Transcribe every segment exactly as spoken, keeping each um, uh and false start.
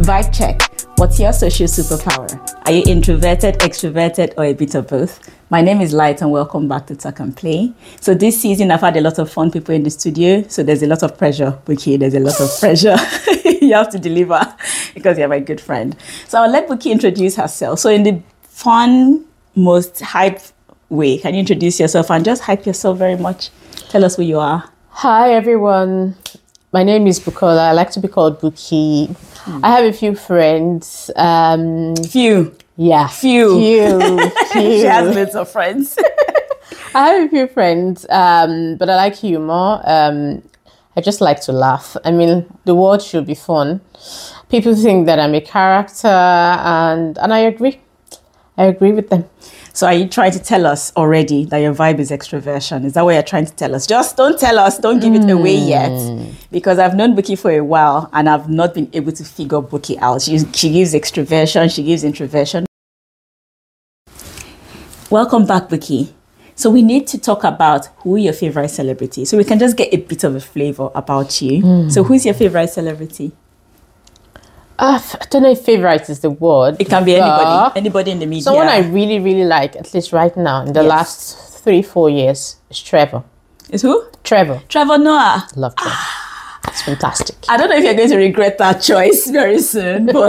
Vibe check. What's your social superpower? Are you introverted, extroverted, or a bit of both? My name is Light and welcome back to Talk and Play. So this season I've had a lot of fun people in the studio. So there's a lot of pressure, Buki. There's a lot of pressure. You have to deliver because you're my good friend. So I'll let Buki introduce herself. So in the fun, most hype way, can you introduce yourself and just hype yourself very much? Tell us who you are. Hi everyone. My name is Bukola. I like to be called Buki. Hmm. I have a few friends. Um, few. Yeah. Few. Few. few. She has loads of friends. I have a few friends, um, but I like humor. Um, I just like to laugh. I mean, the world should be fun. People think that I'm a character, and and I agree. I agree with them. So are you trying to tell us already that your vibe is extroversion? Is that what you're trying to tell us? Just don't tell us. Don't give it away yet. Because I've known Buki for a while and I've not been able to figure Buki out. She, she gives extroversion. She gives introversion. Welcome back, Buki. So we need to talk about who your favorite celebrity. So we can just get a bit of a flavor about you. Mm. So who's your favorite celebrity? Uh, I don't know if favorite is the word. It can be anybody. Anybody in the media. Someone I really, really like, at least right now, in the yes. last three, four years, is Trevor. Is who? Trevor. Trevor Noah. Love Trevor. It's fantastic. I don't know if you're going to regret that choice very soon, but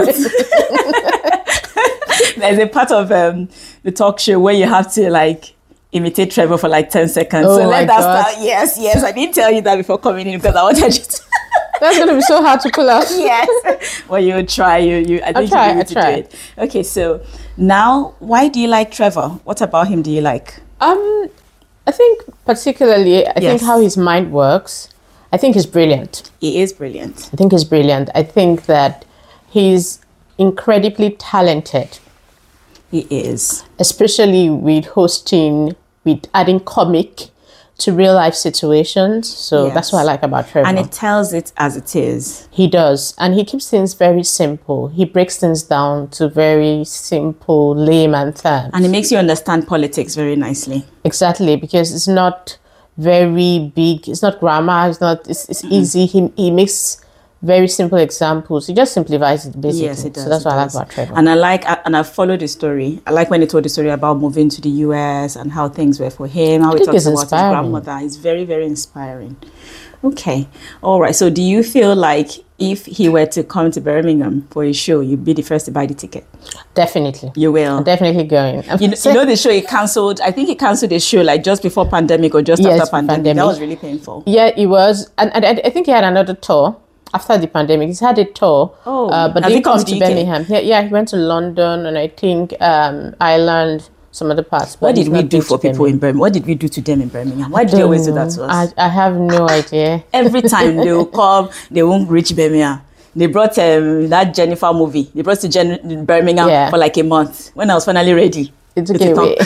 there's a part of um, the talk show where you have to like imitate Trevor for like ten seconds. Oh so let my that God. start. Yes, yes. I didn't tell you that before coming in because I wanted you to. That's going to be so hard to pull out. Yes. Well, you try. You, you. I think try, you need I to try. do it. Okay, so now, why do you like Trevor? What about him do you like? Um, I think particularly, I Yes. think how his mind works. I think he's brilliant. He is brilliant. I think he's brilliant. I think that he's incredibly talented. He is. Especially with hosting, with adding comic to real life situations. So Yes. that's what I like about Trevor. And it tells it as it is. He does. And he keeps things very simple. He breaks things down to very simple layman terms. And it makes you understand politics very nicely. Exactly, because it's not very big. It's not grammar. It's not. It's, it's mm-hmm. easy. He he makes very simple examples. He just simplifies it basically. Yes, it does. So that's what does. I like about Trevor. And I like, and I followed the story. I like when he told the story about moving to the U S and how things were for him, how I he think talks it's about inspiring. his grandmother. It's very, very inspiring. Okay. All right. So do you feel like if he were to come to Birmingham for a show, you'd be the first to buy the ticket? Definitely. You will? I'm definitely going. You know, you know the show he cancelled, I think he cancelled the show like just before pandemic or just Yes, after pandemic. pandemic. That was really painful. Yeah, it was. And, and I think he had another tour. After the pandemic, he's had a tour, Oh, uh, but has he he come comes to to the U K? Birmingham. Yeah, yeah, he went to London and I think um, Ireland, some other parts. What but did he's we not do been for to people in Birmingham? What did we do to them in Birmingham? Why did they Don't always do that to know. us? I, I have no idea. Every time they will come, they won't reach Birmingham. They brought um, that Jennifer movie. They brought to Jen- Birmingham Yeah. for like a month. When I was finally ready. It's okay. Wait.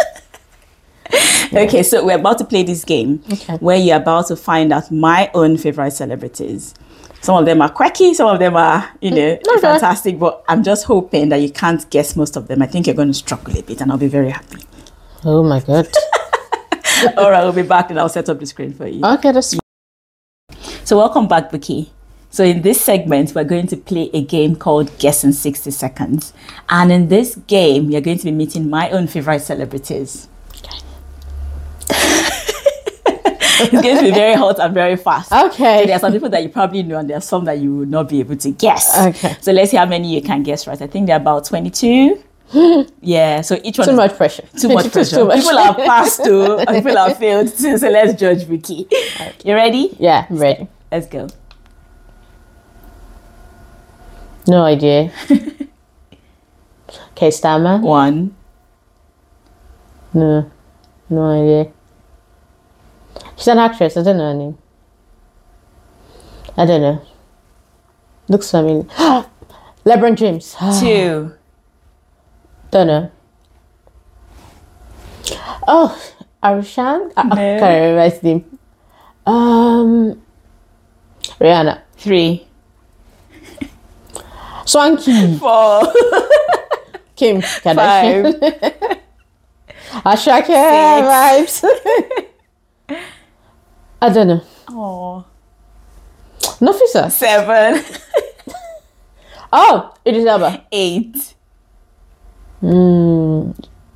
Okay, so we're about to play this game Okay. where you're about to find out my own favorite celebrities. Some of them are quirky, some of them are, you know, Okay. fantastic, but I'm just hoping that you can't guess most of them. I think you're going to struggle a bit and I'll be very happy. Oh my God. All right, we'll be back and I'll set up the screen for you. Okay, that's So welcome back, Buki. So in this segment, we're going to play a game called Guess in sixty seconds. And in this game, you're going to be meeting my own favorite celebrities. It's going to be very hot and very fast. okay. So there are some people that you probably know and there are some that you will not be able to guess. Okay. So let's see how many you can guess right. I think there are about twenty-two. Yeah, so each one Too is much pressure. too much pressure. Too much. People are passed to and people are failed too. So let's judge Buki. You ready? Yeah, I'm ready. Let's go. No idea. Okay, Starman? One. No. No idea. She's an actress. I don't know her name. I don't know. Looks familiar. LeBron James. Two. Don't know. Oh, Arishan? I, I No. can't remember his name. Um, Rihanna. Three. Swanky. Four. Kim Kardashian. Five. Ashake vibes. I don't know. Oh. Nafisa. Seven. Oh, Idris Elba. Eight. Hmm.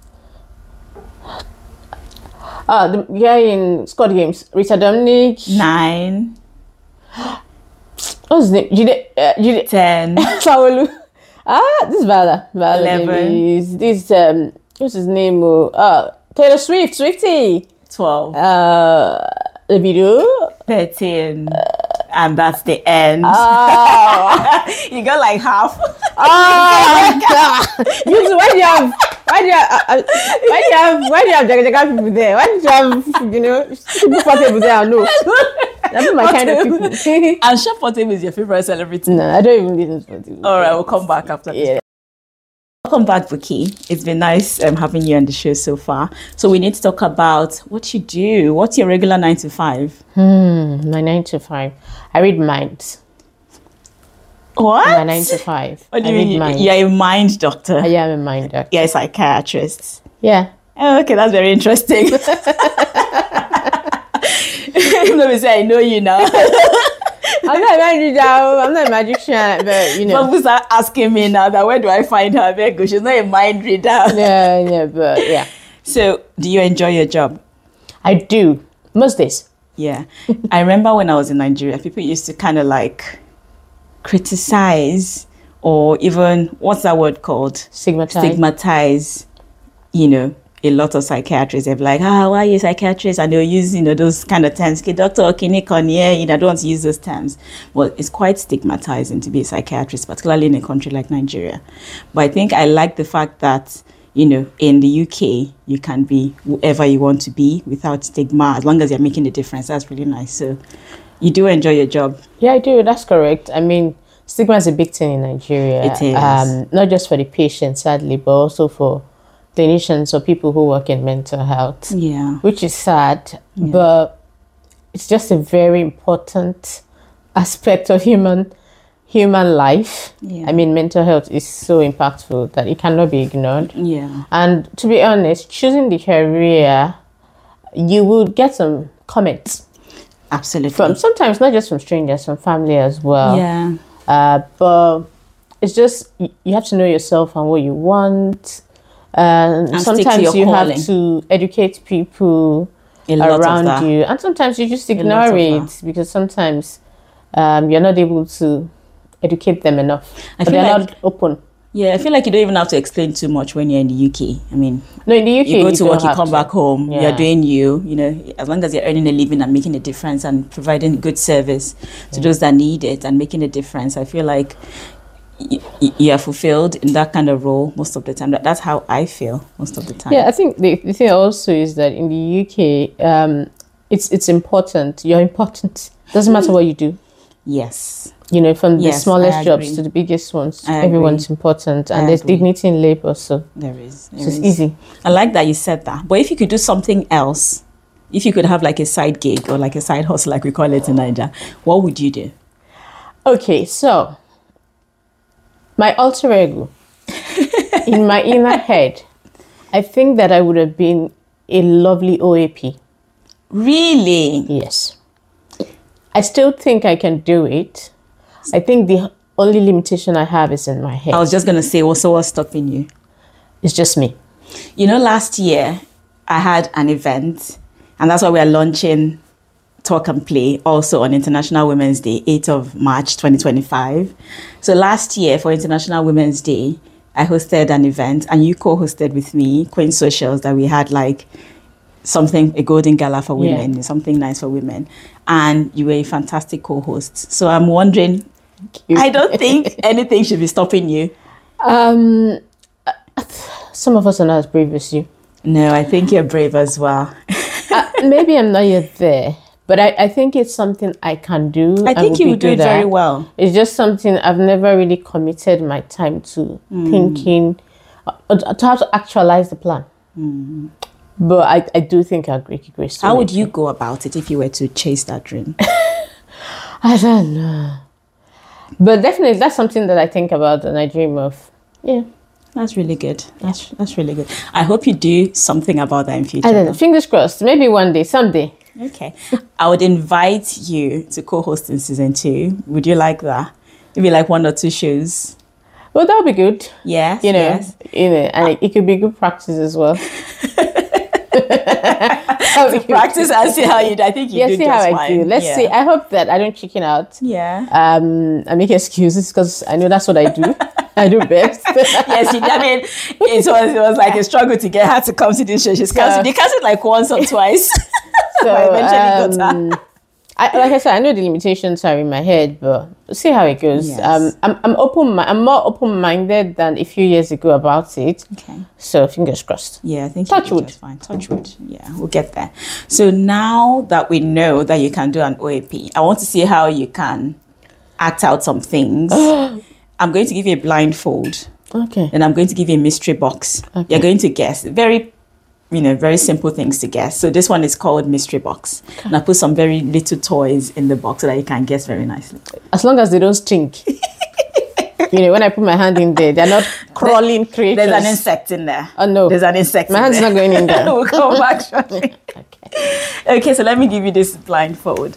Ah, the guy in Squad Games, Richard Dominic. Nine. What's his name? Jide, uh, Jide. Ten. Saolu. Ah, this is Vala. Vala Eleven. Davis. This um, what's his name? Oh, uh, Taylor Swift, Swiftie. Twelve. Uh, the video. Thirteen. And that's the end. Oh, You got like half. oh, you too, why do you have? Why do you have? Uh, why do you have? Why do you have Jaga Jaga people there? Why do you have? You know, people people there? No, that's not my kind of people. I'm sure Portable is your favorite celebrity. No, I don't even listen to Portable. All right, we'll come back after this. Yeah. Welcome back, Buki. It's been nice um, having you on the show so far. So we need to talk about what you do. What's your regular nine to five? Hmm, my nine to five. I read minds. What? My nine to five. What do I you read mean? minds. You're a mind doctor. I am a mind doctor. You're a psychiatrist. Yeah. Oh, okay, that's very interesting. Let me say, I know you now. I'm not a magician. I'm not a magician, but you know. People start asking me now that where do I find her? Very good. She's not a mind reader. Yeah, yeah, but yeah. So, do you enjoy your job? I do. Most days. Yeah. I remember when I was in Nigeria, people used to kind of like criticize or even, what's that word called? Stigmatized. Stigmatize, you know, a lot of psychiatrists. They're like, ah, why are you a psychiatrist? And they'll use, you know, those kind of terms. Okay, doctor, clinic on here, you know, I don't want to use those terms. Well, it's quite stigmatizing to be a psychiatrist, particularly in a country like Nigeria. But I think I like the fact that, you know, in the U K, you can be whoever you want to be without stigma, as long as you're making a difference. That's really nice. So you do enjoy your job. Yeah, I do. That's correct. I mean, stigma is a big thing in Nigeria. It is. Um, not just for the patients, sadly, but also for clinicians or people who work in mental health. Yeah. Which is sad, Yeah. but it's just a very important aspect of human human life. Yeah. I mean, mental health is so impactful that it cannot be ignored. Yeah. And to be honest, choosing the career, you will get some comments Absolutely. from sometimes not just from strangers, from family as well. yeah. Uh, but it's just y- you have to know yourself and what you want. And, And stick to sometimes your you calling. have to educate people A lot of around that. you, and sometimes you just lot ignore of it that. because sometimes um, you're not able to educate them enough. I But feel they're like- not open. Yeah, I feel like you don't even have to explain too much when you're in the U K. I mean, No, in the U K, you go to don't work, you have come to. back home, Yeah. you're doing you, you know, as long as you're earning a living and making a difference and providing good service to those that need it and making a difference, I feel like y- y- you are fulfilled in that kind of role most of the time. That- That's how I feel most of the time. Yeah, I think the, the thing also is that in the U K, um, it's it's important. You're important. Doesn't matter what you do. Yes. You know, from the Yes, smallest I jobs agree. to the biggest ones, I everyone's agree. important, and I there's agree. dignity in labor, so, There is. There so it's is. easy. I like that you said that. But if you could do something else, if you could have like a side gig or like a side hustle, like we call it in Nigeria, what would you do? Okay, so my alter ego in my inner head, I think that I would have been a lovely O A P. Really? Yes. I still think I can do it. I think the only limitation I have is in my head. I was just going to say, well, so what's stopping you? It's just me. You know, last year I had an event, and that's why we are launching Talk and Play also on International Women's Day, eighth of March twenty twenty-five. So last year for International Women's Day, I hosted an event, and you co-hosted with me, Queen Socials, that we had like something, a golden gala for Yeah. women, something nice for women. And you were a fantastic co-host. So I'm wondering, I don't think anything should be stopping you. Um, some of us are not as brave as you. No, I think you're brave as well. uh, maybe I'm not yet there, but I, I think it's something I can do. I and think will you be would do it good very at. well. It's just something I've never really committed my time to thinking, uh, to have to actualize the plan. But I, I do think I'll great grace. to How it. would you go about it if you were to chase that dream? I don't know. But definitely, that's something that I think about and I dream of. Yeah. That's really good. That's that's really good. I hope you do something about that in future. I don't know. Fingers crossed. Maybe one day, someday. Okay. I would invite you to co-host in season two. Would you like that? Maybe like one or two shows. Well, that'll be good. Yes, You know, yes. you know, and it, it could be good practice as well. To practice and see how you do. I think you Yeah, do see just how I fine. do. Let's yeah. see. I hope that I don't chicken out. Yeah. Um, I make excuses because I know that's what I do. I do best. Yes, she, I mean, it was it was like a struggle to get her to come to this show. She's canceled. They canceled like once or twice. So, But eventually got her. um, I, like I said, I know the limitations are in my head, but we'll see how it goes. Yes. Um, I'm I'm open. I'm more open minded than a few years ago about it. Okay. So fingers crossed. Yeah, I think Touch you did wood. just fine. Touch wood. Yeah, we'll get there. So now that we know that you can do an O A P, I want to see how you can act out some things. I'm going to give you a blindfold. Okay. Then I'm going to give you a mystery box. Okay. You're going to guess. Very, you know, very simple things to guess. So this one is called mystery box. And I put some very little toys in the box so that you can guess very nicely. As long as they don't stink. You know, when I put my hand in there, they're not crawling creatures. There's an insect in there. Oh no. There's an insect My in hand's there. not going in there. We'll come back shortly. Okay. Okay, so let me give you this blindfold.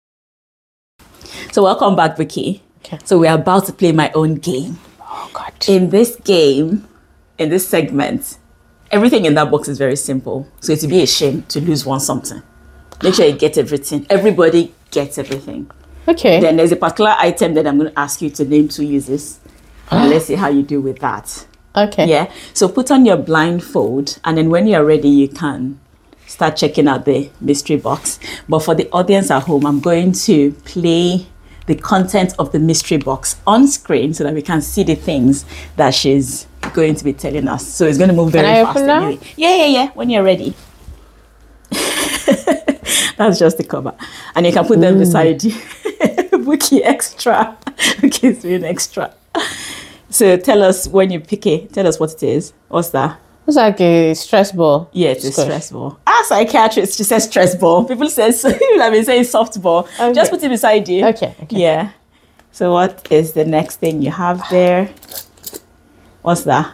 So welcome back, Vicky. Okay. So we're about to play my own game. Oh God. In this game, in this segment, everything in that box is very simple. So it would be a shame to lose one something. Make sure you get everything. Everybody gets everything. Okay. Then there's a particular item that I'm going to ask you to name two uses. And let's see how you do with that. Okay. Yeah. So put on your blindfold, and then when you're ready, you can start checking out the mystery box. But for the audience at home, I'm going to play the content of the mystery box on screen so that we can see the things that she's going to be telling us. So it's going to move very Can I fast. open now? Anyway. Yeah, yeah, yeah. When you're ready. That's just the cover. And you can put them beside you. Bookie extra. Okay, it's an extra. So tell us when you pick it, tell us what it is. What's that? It's like a stress ball. Yeah, it's a Squish. stress ball. Ah, psychiatrist, she says stress ball. People say, people have been saying soft ball. Okay. Just put it beside you. Okay. Okay. Yeah. So what is the next thing you have there? What's that?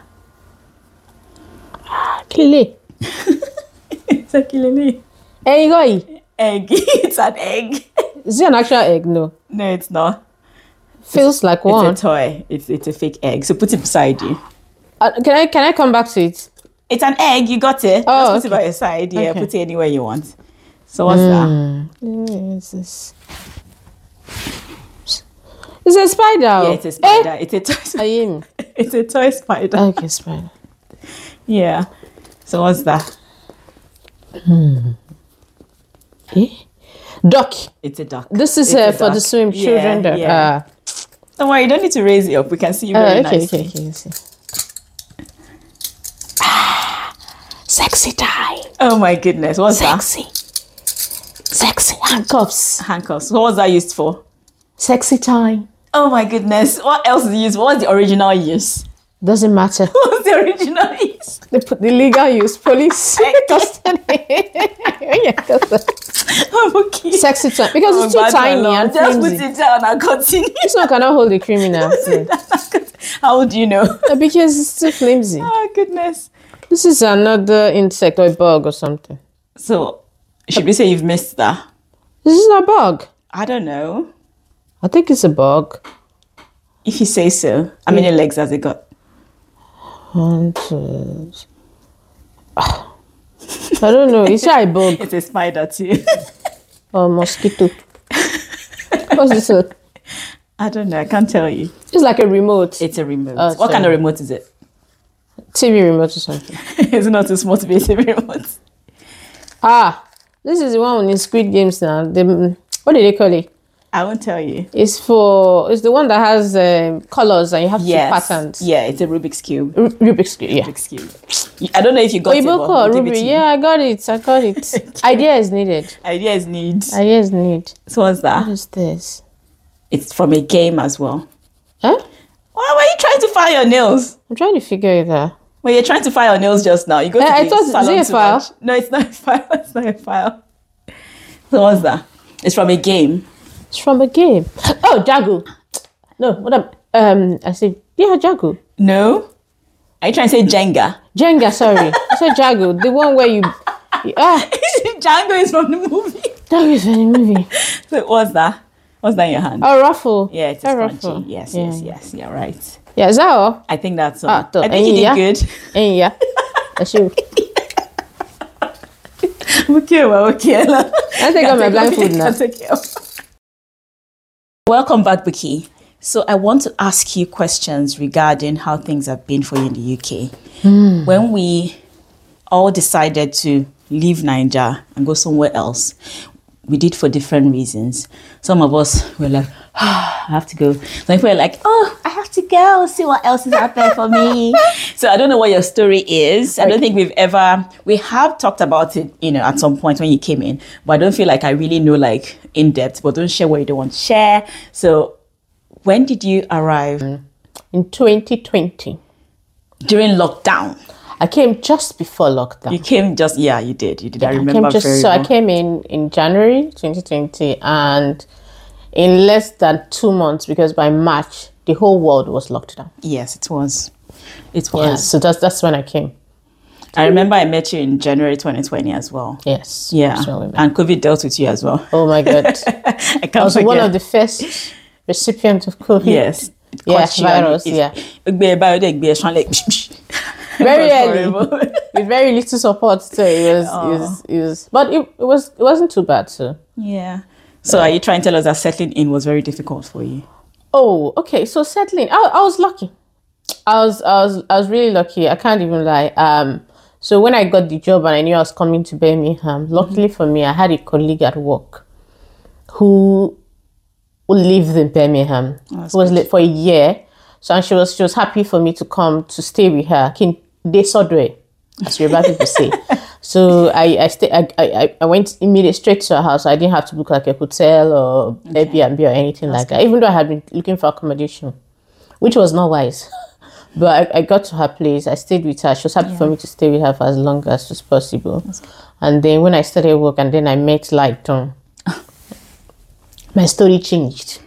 Kili. It's a killing Hey, guy. egg. It's an egg. Is it an actual egg? No. No, it's not. Feels like one. It's a toy. It's it's a fake egg. So put it beside you. Uh, can I can I come back to it? It's an egg. You got it. Oh, Just put okay. it by your side. Yeah, Okay. put it anywhere you want. So what's that? Mm, is this? It's a spider. Yeah, it's a spider. It's a toy. I am. It's a toy spider. Okay, spider. Yeah. So what's that? Eh? Duck. It's a duck. This is It's uh, a for the duck. swim Yeah, children. duck. yeah. Uh, Don't worry, you don't need to raise it up. We can see you uh, very okay, nicely. okay, okay. Let's see. Ah, sexy time. Oh my goodness. What's Sexy. Sexy handcuffs. that? Handcuffs. What was that used for? Sexy time. Oh my goodness. What else is it used for? What's the original use? Doesn't matter. What's the original use? They put the legal use. Police. Custody. Yeah, custody. I'm okay. Sexy time. Because it's too Oh, bad tiny my and lord. Just put flimsy. it down and continue. This one cannot hold the criminal. How would you know? Uh, because it's too flimsy. Oh goodness. This is another insect or a bug or something. So should we say you've missed that? This is a bug. I don't know. I think it's a bug. If you say so. How many legs has it got? One, two. Ah. I don't know. Is it a bug It's a spider too. or mosquito? What's this? one? I don't know. I can't tell you. It's like a remote. It's a remote. Oh, what kind sorry. of remote is it? T V remote or something. It's not too small to be a T V remote. Ah, this is the one in Squid Games now. The, what do they call it? I won't tell you. It's for, it's the one that has um, colors and you have Yes. two patterns. Yeah, it's a Rubik's Cube. Ru- Rubik's Cube, yeah. Rubik's Cube. I don't know if you got it. Oibo but call, we'll give it Rubik. to you. Yeah, I got it. I got it. Idea is needed. Ideas need. Idea is needed. So what's What that? is this? It's from a game as well. Huh? Why were you trying to file your nails? I'm trying to figure it out. When you're trying to file your nails just now, you go to Eh, I the thought- is salon it a too file? much. No, it's not a file. It's not a file. So what's that? It's from a game. It's from a game. Oh, Jagu. No, what am um I said yeah, Jagu. No? Are you trying to say Jenga? Jenga, sorry. I said Jagu, the one where you, you ah Django is from the movie. Jagu is in the movie. So what's that? What's that in your hand? Oh, ruffle. Yeah, it's a a scrunchie. ruffle. Yes, Yeah. yes, yes. You're right. Yeah, is that all? I think that's all. Ah, I think you did good. And yeah. That's you. Okay, well, okay. I take out my blindfold now. Welcome back, Buki. So I want to ask you questions regarding how things have been for you in the U K. Mm. When we all decided to leave Nigeria and go somewhere else, we did for different reasons. Some of us were like, oh, I have to go. Some people were like, oh, I have to go, see what else is out there for me. So I don't know what your story is. I don't think we've ever, we have talked about it, you know, at some point when you came in, but I don't feel like I really know like in depth, but don't share what you don't want to share. So when did you arrive? In twenty twenty. During lockdown? I came just before lockdown. You came just, yeah, you did. You did. Yeah, I remember I just, very so well. I came in in January twenty twenty, and in less than two months, because by March, the whole world was locked down. Yes, it was. It was. Yeah, so that's, that's when I came. I remember I met you in January twenty twenty as well. Yes. Yeah. And COVID dealt with you as well. Oh my God. I can't I was forget. one of the first recipients of COVID. Yes. Yeah, virus, yeah. Very early, with very little support. So it was, it was, it was, but it, it was, it wasn't too bad. So yeah. So are you trying to tell us that settling in was very difficult for you? Oh, okay. So settling, I, I was lucky. I was, I was, I was really lucky. I can't even lie. Um, so when I got the job and I knew I was coming to Birmingham, luckily for me, I had a colleague at work who lived in Birmingham. Oh, who was late for a year. So and she was, she was happy for me to come to stay with her. They Sodwe, as Yoruba people say. So I I, stay, I I I went immediately straight to her house. I didn't have to book like a hotel or okay. Airbnb or anything That's like good. that. Even though I had been looking for accommodation, which was not wise. But I, I got to her place. I stayed with her. She was happy yeah. for me to stay with her for as long as was possible. And then when I started work, and then I met Lighton, my story changed.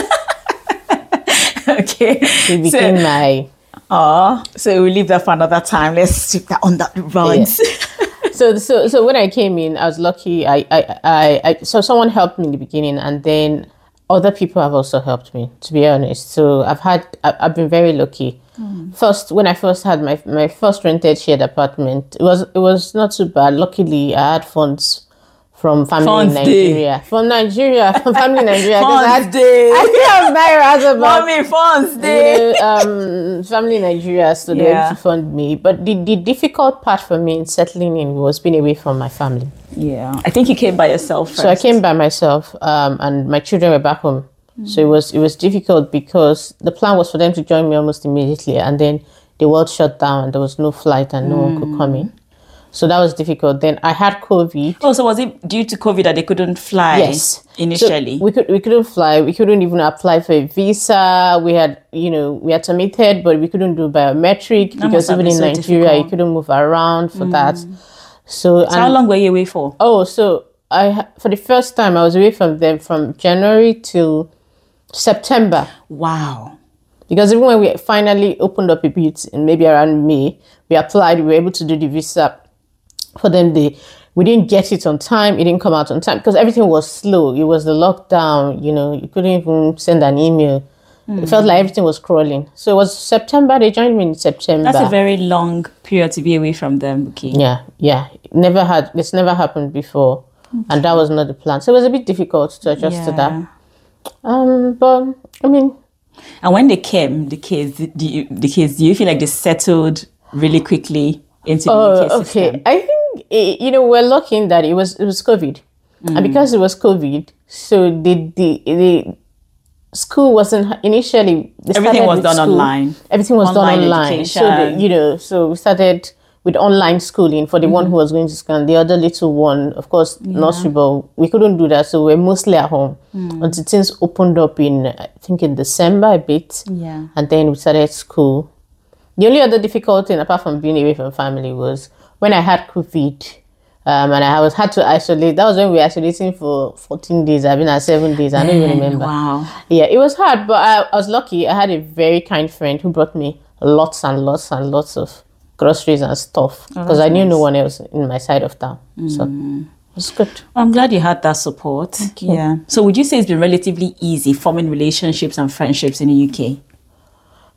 Okay, it became so, my. Oh, so we'll leave that for another time. Let's stick that on that runs. Yeah. so, so, so when I came in, I was lucky. I, I, I, I, so someone helped me in the beginning, and then other people have also helped me. To be honest, so I've had, I, I've been very lucky. Mm. First, when I first had my my first rented shared apartment, it was it was not too bad. Luckily, I had funds from family funds in Nigeria. Day. From Nigeria, from family in Nigeria. Funds I had, day. I still have naira as about. Mommy, funds day. You know, um, family in Nigeria, so they yeah. able to fund me. But the, the difficult part for me in settling in was being away from my family. Yeah, I think you came by yourself first. So I came by myself, um, and my children were back home. Mm. So it was it was difficult because the plan was for them to join me almost immediately, and then the world shut down and there was no flight and no mm. one could come in. So that was difficult. Then I had COVID. Oh, so was it due to COVID that they couldn't fly? Yes. Initially. So we could we couldn't fly. We couldn't even apply for a visa. We had, you know, we had submitted, but we couldn't do biometric that because even in so Nigeria difficult. You couldn't move around for mm. that. So, so and, how long were you away for? Oh, so I for the first time I was away from them from January till September. Wow. Because even when we finally opened up a bit, and maybe around May, we applied, we were able to do the visa. For them, they we didn't get it on time. It didn't come out on time because everything was slow. It was the lockdown. You know, you couldn't even send an email. Mm. It felt like everything was crawling. So it was September. They joined me in September. That's a very long period to be away from them, Buki. Yeah, yeah. Never had. It's never happened before, okay. And that was not the plan. So it was a bit difficult to adjust yeah. to that. Um, but I mean, and when they came, the kids, do you, the kids, do you feel like they settled really quickly into the oh, U K system? Okay, I think. You know, we're lucky in that it was it was COVID, mm. and because it was COVID, so the the the school wasn't initially. Everything was done school. online. Everything was online done online. Education. So the, you know, so we started with online schooling for the mm-hmm. one who was going to school, and the other little one, of course, yeah. nursery. But we couldn't do that, so we we're mostly at home mm. until things opened up in I think in December a bit. Yeah, and then we started school. The only other difficult thing, apart from being away from family, was when I had COVID, um, and I was had to isolate. That was when we were isolating for fourteen days. I've been at seven days. I don't even remember. Wow. Yeah, it was hard, but I, I was lucky. I had a very kind friend who brought me lots and lots and lots of groceries and stuff because oh, I knew nice. no one else in my side of town. Mm. So it was good. I'm glad you had that support. Okay. Yeah. So would you say it's been relatively easy forming relationships and friendships in the U K?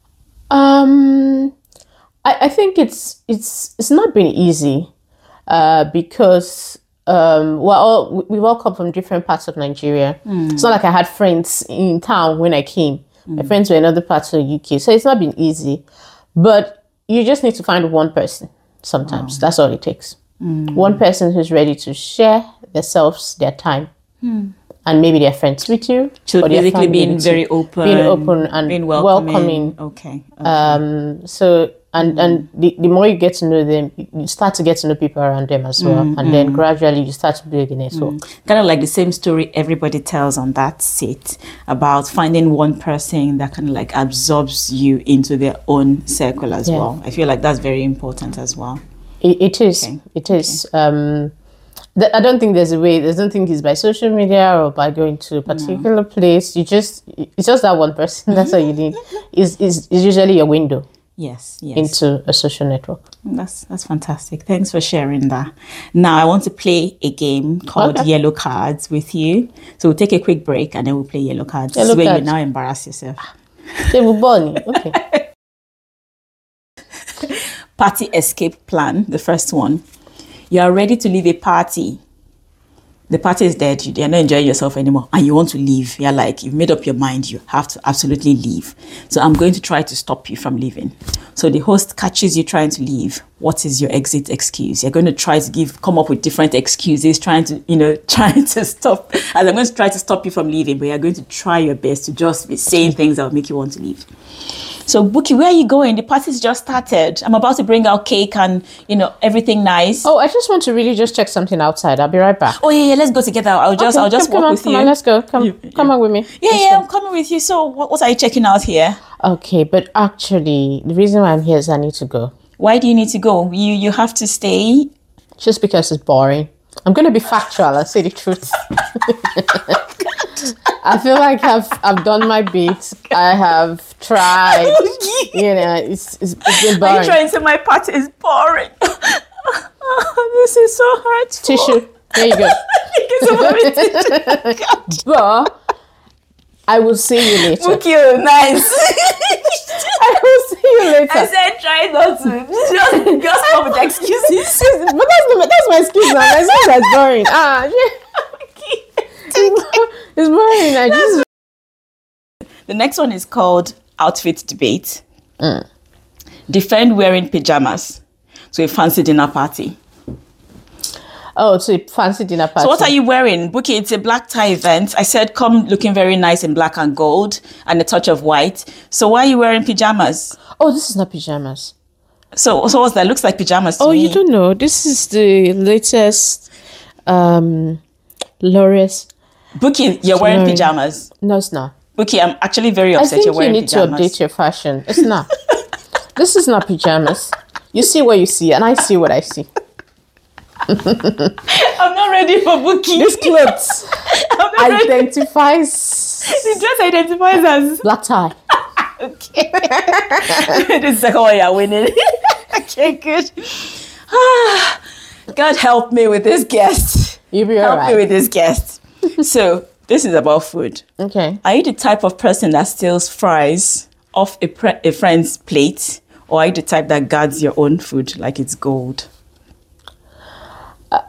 Um, I, I think it's it's it's not been easy, uh, because um, we're all we've all come from different parts of Nigeria. Mm. It's not like I had friends in town when I came. Mm. My friends were in other parts of the U K, so it's not been easy. But you just need to find one person. Sometimes wow. That's all it takes. Mm. One person who's ready to share themselves, their time. Mm. And maybe they're friends with you. So basically being very open. Being open and being welcoming. welcoming. Okay. okay. Um, so, and, mm. and the, the more you get to know them, you start to get to know people around them as well. Mm, and mm. then gradually you start to build a network. Mm. Kind of like the same story everybody tells on that set about finding one person that kind of like absorbs you into their own circle as yeah. well. I feel like that's very important as well. It, it is. Okay. It is. Okay. Um, I don't think there's a way. I don't think it's by social media or by going to a particular no. place. You just, it's just that one person. That's all you need. Is is usually your window. Yes, yes. Into a social network. That's that's fantastic. Thanks for sharing that. Now I want to play a game called okay. Yellow Cards with you. So we'll take a quick break and then we'll play Yellow Cards. Yellow where cards. You now embarrass yourself. Okay. Party escape plan. The first one. You are ready to leave a party. The party is dead. You're not enjoying yourself anymore. And you want to leave. You're like, you've made up your mind. You have to absolutely leave. So I'm going to try to stop you from leaving. So the host catches you trying to leave. What is your exit excuse? You're going to try to give, come up with different excuses, trying to, you know, trying to stop. And I'm going to try to stop you from leaving. But you're going to try your best to just be saying things that will make you want to leave. So, Buki, where are you going? The party's just started. I'm about to bring out cake and, you know, everything nice. Oh, I just want to really just check something outside. I'll be right back. Oh, yeah, yeah, let's go together. I'll just, okay, I'll just come, walk come with on, you. Come on, let's go. Come, you, come yeah. on with me. Yeah, let's yeah, go. I'm coming with you. So, what, what are you checking out here? Okay, but actually, the reason why I'm here is I need to go. Why do you need to go? You, you have to stay? Just because it's boring. I'm going to be factual. I'll say the truth. I feel like I've I've done my bit. I have tried. You know, it's it's, it's been boring. Are you trying to say my party is boring? This is so hard. Tissue. There you go. But I will see you later. Book you, nice. I will see you later. I said try not to. Just, just come with excuses. But that's, the, that's my excuse now. My excuse is boring. Ah, yeah. It's boring. I just... The next one is called outfit debate. Mm. Defend wearing pajamas to a fancy dinner party. Oh, to a fancy dinner party. So what are you wearing? Buki, it's a black tie event. I said come looking very nice in black and gold and a touch of white. So why are you wearing pajamas? Oh, this is not pajamas. So, so what's that? Looks like pajamas to oh, me. You don't know. This is the latest um, L'Oreal. Buki, you're wearing pajamas. No, it's not. Buki, I'm actually very upset I think you're wearing you need pajamas. to update your fashion. It's not. This is not pajamas. You see what you see, and I see what I see. I'm not ready for Buki. This clothes identifies. The dress identifies as black tie. Okay. This is the second one you're winning. Okay, good. God help me with this guest. You'll be help alright. me with this guest. So this is about food. Okay. Are you the type of person that steals fries off a, pre- a friend's plate, or are you the type that guards your own food like it's gold? Uh,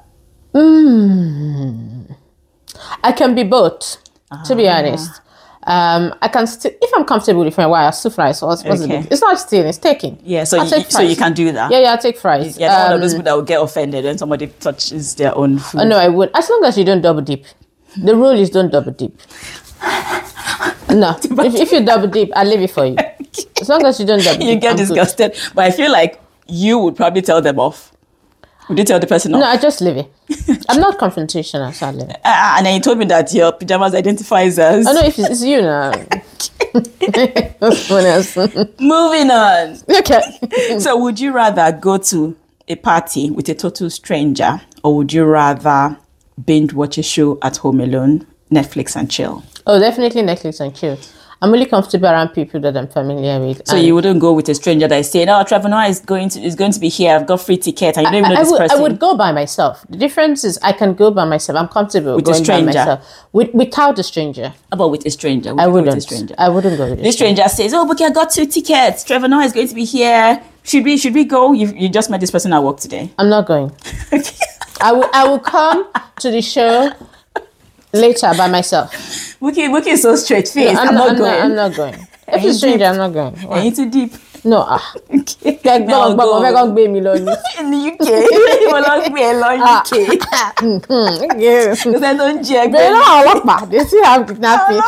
mm, I can be both, ah. to be honest. Um, I can still, if I'm comfortable with my wife, I'll still fries. So what's okay. It's not stealing, it's taking. Yeah, so you, so you can do that. Yeah, yeah, I'll take fries. Yeah, um, one of those people that will get offended when somebody touches their own food. Oh no, I would. As long as you don't double dip. The rule is don't double dip. No, if, if you double dip, I'll leave it for you. As long as you don't double dip. You get I'm disgusted, good. But I feel like you would probably tell them off. Would you tell the person off? No, I just leave it. I'm not confrontational, sadly. Uh, and then you told me that your pajamas identifies as... Oh no, if it's, it's you now. Someone else. Moving on. Okay. So would you rather go to a party with a total stranger, or would you rather binge watch a show at home alone, Netflix and chill? Oh, definitely Netflix and chill. I'm really comfortable around people that I'm familiar with. So you wouldn't go with a stranger that is saying, "Oh, Trevor Noah is going to is going to be here. I've got free ticket," and you don't even know I, I this would, person. I would go by myself. The difference is I can go by myself. I'm comfortable With a going by stranger? myself. With, without a stranger. How about with a stranger? Would I you go wouldn't. with a stranger. I wouldn't go with a This stranger says, "Oh, Buki, I got two tickets. Trevor Noah is going to be here. Should we should we go? You you just met this person at work today." I'm not going. I will I will come to the show later by myself. Buki Buki is so straight faced. I'm, I'm, not, not I'm going. not. I'm not going. If it's a stranger, I'm not going. Are you too deep? No. Ah. Okay. Like, Now go, go, go. go, go, me lonely. In the U K. You will not be alone Ah. U K. Yeah. Because I don't check. They don't have lockback. They still have kidnapping.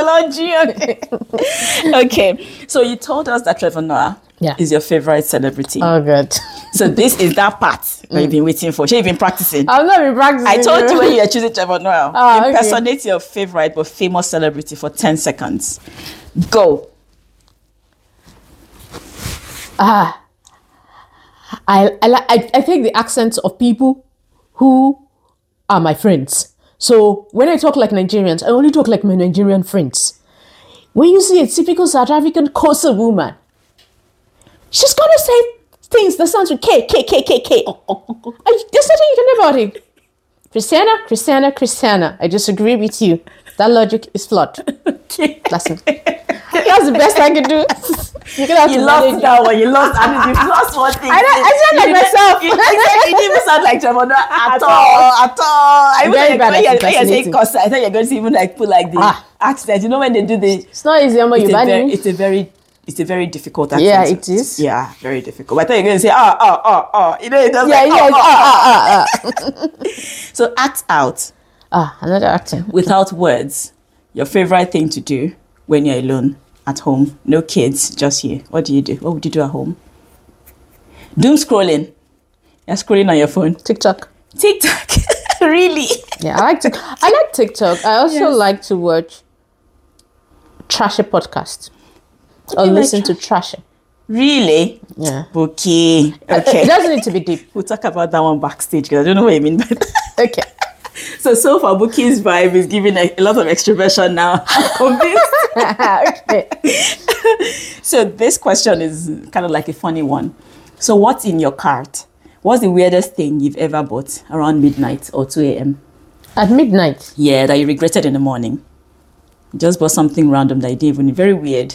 Okay, so you told us that Trevor Noah Yeah. is your favorite celebrity. Oh God. So this is that part that you've been waiting for. You've been practicing. I've not been practicing. I told you when you were choosing Trevor Noah. Ah, okay. Impersonate your favorite but famous celebrity for ten seconds. Go. Ah. I, I, li- I, I take the accents of people who are my friends. So when I talk like Nigerians, I only talk like my Nigerian friends. When you see a typical South African coastal woman, she's gonna say things that sounds with K, K, K, K, K. Oh, oh, oh, oh. I- There's nothing you can do about it. Christiana, Christiana, Christiana. I disagree with you. That logic is flawed. Okay. That's it. That's the best I can do. You can have You to lost manage that one. You lost. I mean, you lost one thing. I don't- I sound like You myself. didn't- You, you, you didn't even sound like Trevor Noah at all. At all. I even Very like bad when at you're, when you're saying impersonating. Costa, I thought you're going to even like put like the Ah. accent. You know when they do the. It's not easy, Amma. It's You a, very, bad it's a very. It's a very difficult accent. Yeah, it is. Yeah, very difficult. But I thought you're going to say, ah, ah, ah, ah. You know, it does Yeah, like, yeah. ah, ah, Ah, ah, ah. So act out Ah, another acting. without words. Your favorite thing to do when you're alone at home. No kids, just you. What do you do? What would you do at home? Doom scrolling. You're scrolling on your phone. TikTok. TikTok. Really? Yeah, I like to. I like TikTok. I also Yes. like to watch trashy podcast or you like listen to trashy. Really? Yeah. Okay. It Okay. doesn't need to be deep. We'll talk about that one backstage because I don't know what you mean by that. Okay. So, so far, Buki's vibe is giving a, a lot of extroversion now. I'm convinced. Okay. So this question is kind of like a funny one. So what's in your cart? What's the weirdest thing you've ever bought around midnight or two a.m.? At midnight. Yeah, that you regretted in the morning. You just bought something random that you didn't even, very weird.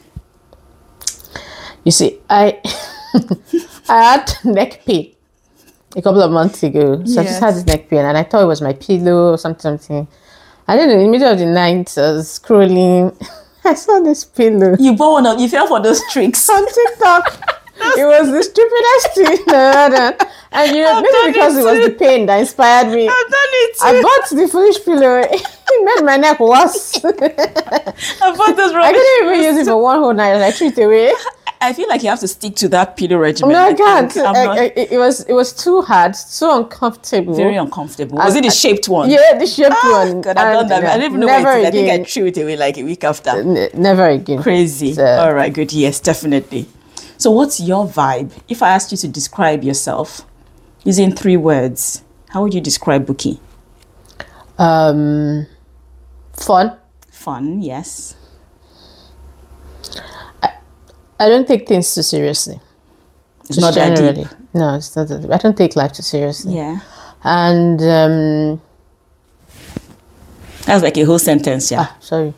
You see, I I had neck pain a couple of months ago. So I Yes. just had this neck pain and I thought it was my pillow or something. something. I don't know, in the middle of the night, I was scrolling. I saw this pillow You bought one of, you fell for those tricks. on TikTok. It was the stupidest thing I've ever done. And you know, I've maybe done because it it was too. the pain that inspired me. I've done it too. I bought the foolish pillow. It made my neck worse. I bought those I rubbish couldn't even pillows use it too. for one whole night and I threw it away. I feel like you have to stick to that pillow regimen. No, I think. can't. I'm I- not I- it was it was too hard, so uncomfortable. very uncomfortable. Was it the shaped one? Yeah, the shaped Ah, one. God, I've done And, that. I uh, don't even know never where it is. I think I again. threw it away like a week after. N- never again. Crazy. So- All right, good. Yes, definitely. So what's your vibe? If I asked you to describe yourself using three words, how would you describe Buki? Um, fun. Fun, yes. I don't take things too seriously. It's not that deep. No, it's not that deep. I don't take life too seriously. Yeah. And um, That's like a whole sentence, yeah. ah, sorry.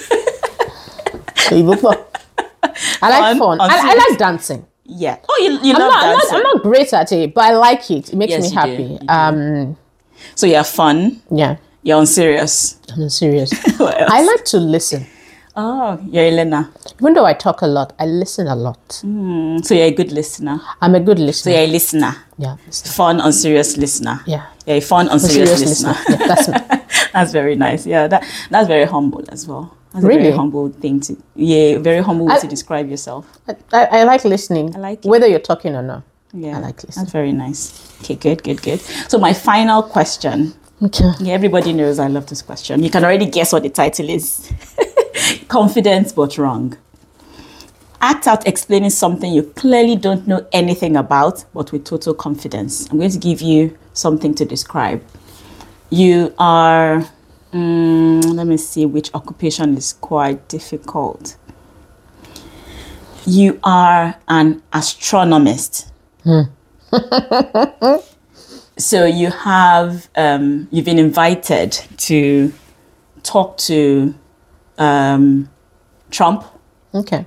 I like Fun, fun. I, I unserious. like dancing. Yeah. Oh, you, you I'm love not, I'm, not, dancing. I'm not great at it, but I like it. It makes Yes, me you do. happy. You do. Um, So you're fun. yeah, You're unserious. I'm serious. What else? I like to listen. Oh, you're Elena. Even though I talk a lot, I listen a lot. Mm, so you're a good listener. I'm a good So listener. you're a listener. Yeah, listen. Fun, unserious listener. Yeah. You're a fun, unserious Serious listener. listener. Yeah, that's me. That's very nice. Yeah, that that's very humble as well. That's a Really? very humble thing to. Yeah, very humble way I- to describe yourself. I, I, I like listening. I like it. whether you're talking or not. Yeah, I like listening. That's very nice. Okay, good, good, good. So my final question. Okay. Yeah, everybody knows I love this question. You can already guess what the title is. Confident but wrong. Act out explaining something you clearly don't know anything about, but with total confidence. I'm going to give you something to describe. You are Mm, let me see which occupation is quite difficult. You are an astronomist. Hmm. So you have um, you've been invited to talk to um, Trump, Okay.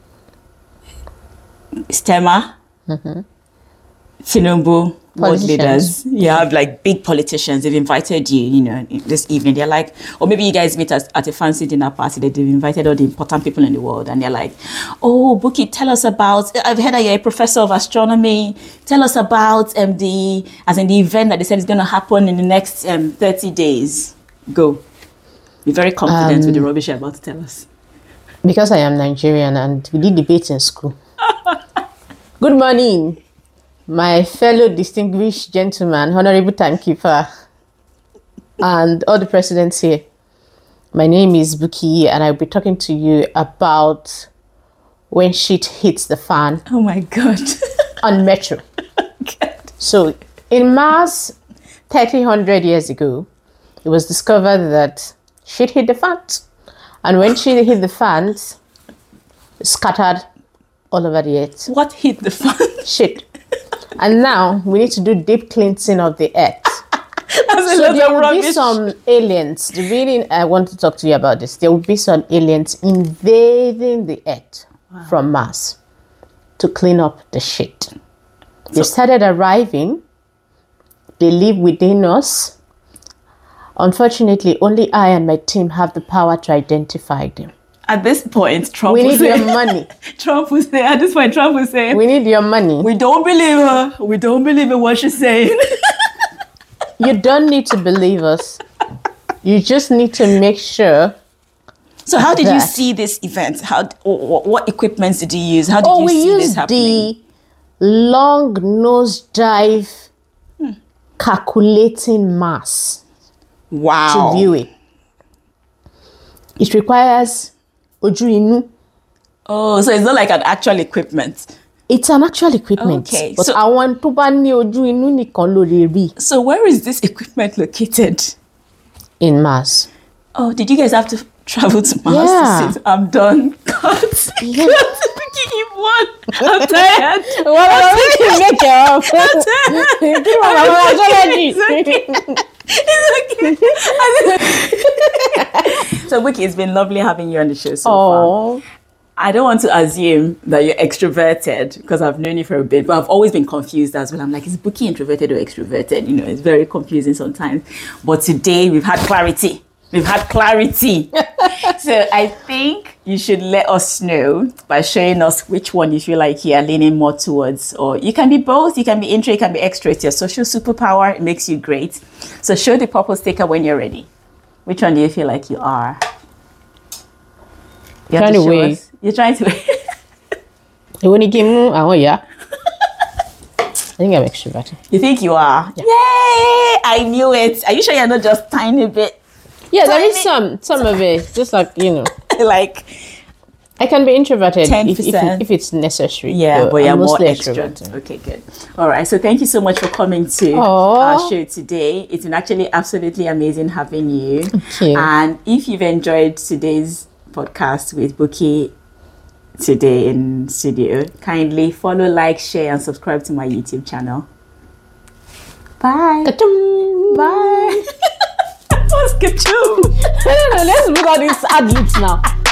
Stema, Mm-hmm. Tinubu, world Politicians. leaders. You have like big politicians. They've invited you, you know, this evening. They're like, or maybe you guys meet at, at a fancy dinner party. They've invited all the important people in the world, and they're like, "Oh, Buki, tell us about. I've heard that you're a professor of astronomy. Tell us about um, the as in the event that they said is going to happen in the next um, thirty days. Go. Be very confident Um, with the rubbish you're about to tell us." Because I am Nigerian and we did debate in school. Good morning, my fellow distinguished gentleman, honorable timekeeper, and all the presidents here. My name is Buki, and I'll be talking to you about when shit hits the fan Oh my God. on Metro. So, in Mars, thirty hundred years ago, it was discovered that shit hit the fans. And when shit hit the fans, it scattered all over the earth. What hit the fan? Shit. And now we need to do deep cleansing of the earth. That's a So lot there of will rubbish. be some aliens. The reason I want to talk to you about this, there will be some aliens invading the earth from Mars to clean up the shit. They started arriving. They live within us. Unfortunately, only I and my team have the power to identify them. At this point, Trump We was need your saying, money. Trump was saying, at this point, Trump was saying, We need your money. we don't believe her. We don't believe in what she's saying. You don't need to believe us. You just need to make sure. So how did you That. see this event? How, what, what equipments did you use? How did Oh, you we see this use happening? the long nose dive calculating mass Wow. to view it. It requires ojú inú. Oh, so it's not like an actual equipment. It's an actual equipment. Okay, But so- àwọn tó bá ní ojú inú nìkan ló lè rí So where is this equipment located? in Mars. Oh, did you guys have to travel to Mars Yeah. to sit? I'm done. Cut. Yeah. Cut. Picking him one. I'm tired. Well, I think you make it up. So, Wiki, it's been lovely having you on the show so far. Oh, I don't want to assume that you're extroverted because I've known you for a bit, but I've always been confused as well. I'm like, is Buki introverted or extroverted? You know, it's very confusing sometimes. But today we've had clarity. We've had clarity. So I think you should let us know by showing us which one you feel like you are leaning more towards. Or you can be both. You can be intro, you can be extra. It's your social superpower. It makes you great. So show the purple sticker when you're ready. Which one do you feel like you are? You have Trying to show wait. us. You're trying to wait. èwo ni kí n mú àwọn ìyá? I think I'm extroverted. You think you are? Yeah. Yay! I knew it. Are you sure you're not just tiny bit? Yeah, there is Tiny. some some of it. Just like, you know, Like, I can be introverted ten if, if, percent. if it's necessary. yeah, but I'm you're more mostly extra. extroverted. Okay, good. All right. So thank you so much for coming to Aw. our show today. It's been actually absolutely amazing having you. Thank you. And if you've enjoyed today's podcast with Buki today in studio, kindly follow, like, share, and subscribe to my YouTube channel. Bye. Ka-chum. Bye. What's ka-choo? No, no, no, let's look at these ad libs now.